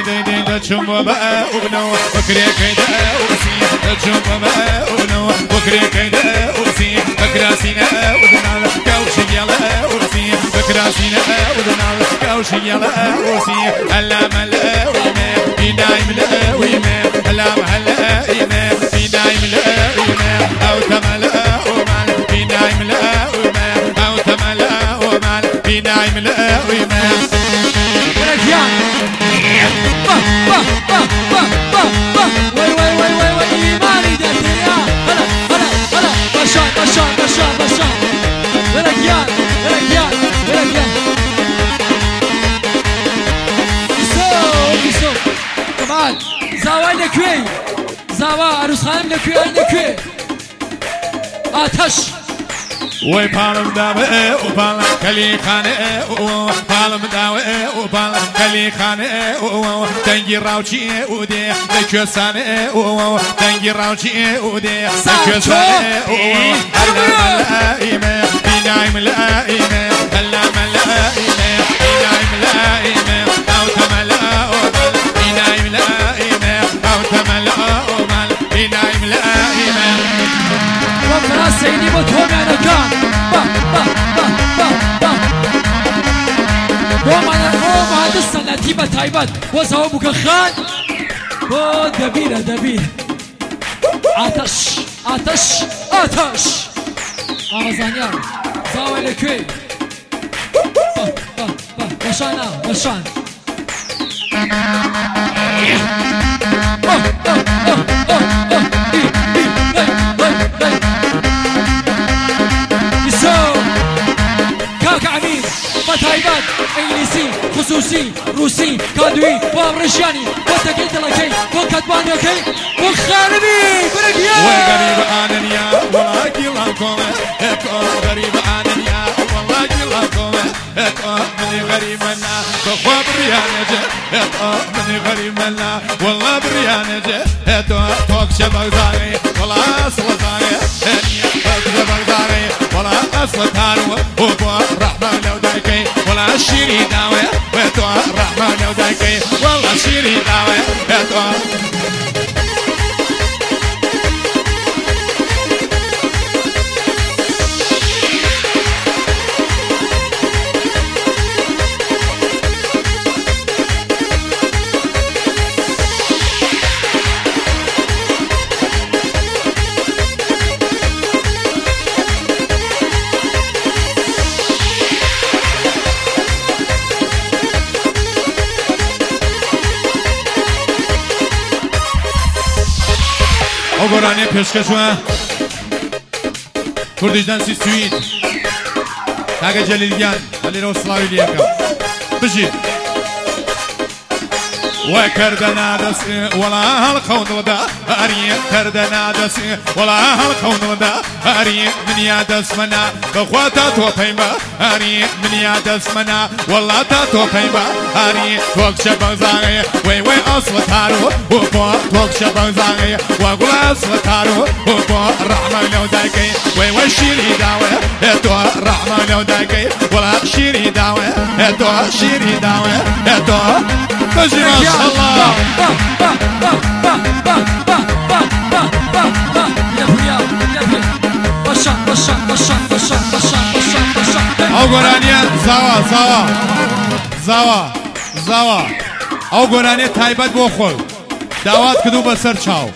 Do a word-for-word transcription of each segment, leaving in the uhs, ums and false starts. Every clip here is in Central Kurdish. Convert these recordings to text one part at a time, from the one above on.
دي دي دچم بابا ونو بكري كيدا وسي دچم بابا ونو بكري كيدا وسي بكراسينا ودنا كوش يلا وسي بكراسينا ودنا كوش يلا وسي هلا ملا ويما في دايم لا ويما هلا هلا ويما في دايم لا ويما او تملا ومال في دايم لا ويما او تملا ومال في دايم لا ويما زاوای لکوی زاوا عروس خانم لکوی این لکوی آتش وی پالم داوه و پالم کلی خانه و پالم داوه و پالم کلی خانه و تنگی راوچی و ده دکسانه و تنگی راوچی و ده دکسانه و هلا ملائمه بینایم لائمه هلا ملائمه بینایم لائمه او تملا و بینایم لائمه او تملا و بینایم لائمه وفرا سيدي بطهم يعني كان با با با با با بوم أنا بوم هذا السنة تيبا تايبات وزهو خان بو دبيرة دبير آتش آتش آتش آغازانيان زاوي لكوي با با با بشانا بشان تايبات انجليزي خصوصي روسي كادوي وامريكاني وتكيت لكي وكتباني كي وخاربي بريا وغريب اننيا والله كلكم اكو غريب اننيا والله كلكم اكو من غريب منا خو بريانه اكو من غريب منا والله بريانه اكو توك شباب زاري والله اصل زاري توك شباب زاري والله اصل تارو وبو رحمه لو دايكي والله شيري داوي وتو رحمه لو دايكي والله شيري داوي وتو Ogorane peşkeşme Kurdistan Sisuit Taga Celilgan Ali Roslavi Liyaka Bıcı وكردنا دس ولا هالخون ودا أري كردنا دس ولا هالخون ودا أري من يا دس منا بخواتا توقيما أري من يا دس منا والله تا توقيما أري توك شبزاغي وي وي أصل تارو وبو توك شبزاغي وقول أصل تارو وبو رحمة لو دايكي وي وي شيري داوي اتو رحمة لو دايكي ولا شيري داوي اتو شيري داوي اتو تجي ما شاء الله اوغورانيا زاوا زاوا زاوا زاوا اوغورانيا تايبات بوخول دعوات كدو بسر چاو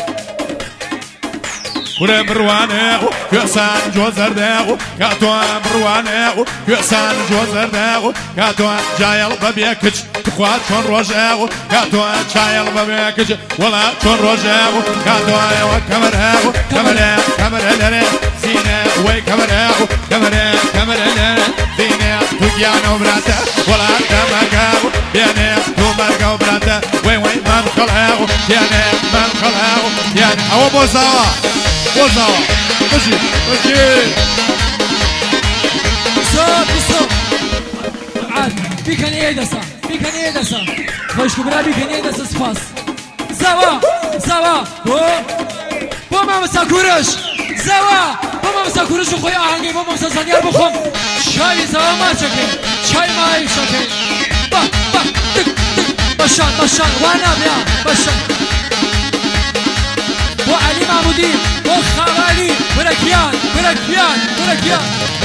كره مروانه كسان جوزر ده كاتو مروانه كسان جوزر ده كاتو جايل ببيكج تخوات شون روجه كاتو جايل ببيكج ولا شون روجه كاتو وكاميرا كاميرا كاميرا لره سينه وي كاميرا كاميرا كاميرا لره سينه تجيانو براتا ولا تماغو يعني تماغو براتا وي وي من خلاو يعني من خلاو يعني او بوزاوا بوزاوا بجي بجي صوت صوت عاد بيكني يدسا بيكني يدسا خوش كبرى بيكني يدسا سپاس زوا زوا بو بو ما مساكورش زوا بو ما مساكورش خويا آهنگی بو ما مسازانيار بخوم شاي زوا ما چکه شاي ما ای چکه با با تک تک باشان باشان وانا بیا باشان بو علی محمودی بو خوالی برکیان برکیان برکیان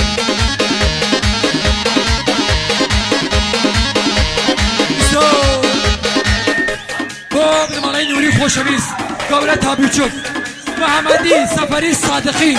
بو بمالای نوری خوشویست گوره تابیچوک محمدی سفری صادقی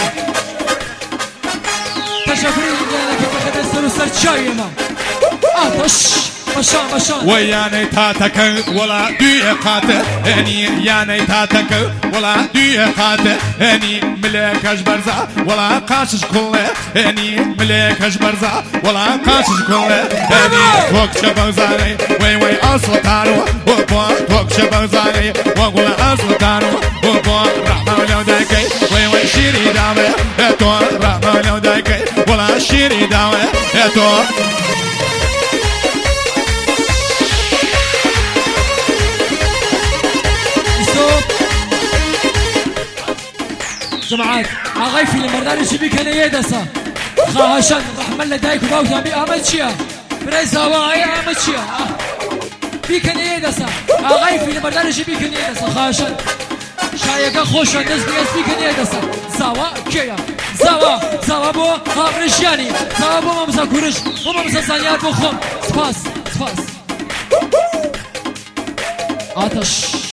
تشکری دیگه که بخده سر و سر چایی ما آتش باشان باشان وياني تاتك ولا دوي قاته اني ياني تاتك ولا دوي قاته اني ملك اجبرزا ولا قاشش كله اني ملك اجبرزا ولا قاشش كله اني توك شبزاني وي وي اصل تارو وبو توك شبزاني وقول اصل تارو وبو رحمه لو داكي وي وي شيري داوي تو رحمه لو داكي ولا شيري داوي تو جماعات آقای فیلم برداری چی بیکنه یه دستا خواهشان رحمت لدایک و باوتان بی آمد چیه برای زوای آمد چیه بیکنه یه دستا آقای فیلم برداری چی بیکنه یه دستا خواهشان شایگه خوشان دست بیست بیکنه یه دستا زوا کیا زوا زوا بو هامرشیانی زوا بو ممسا کورش بو ممسا زنیار بو خون سپاس سپاس آتش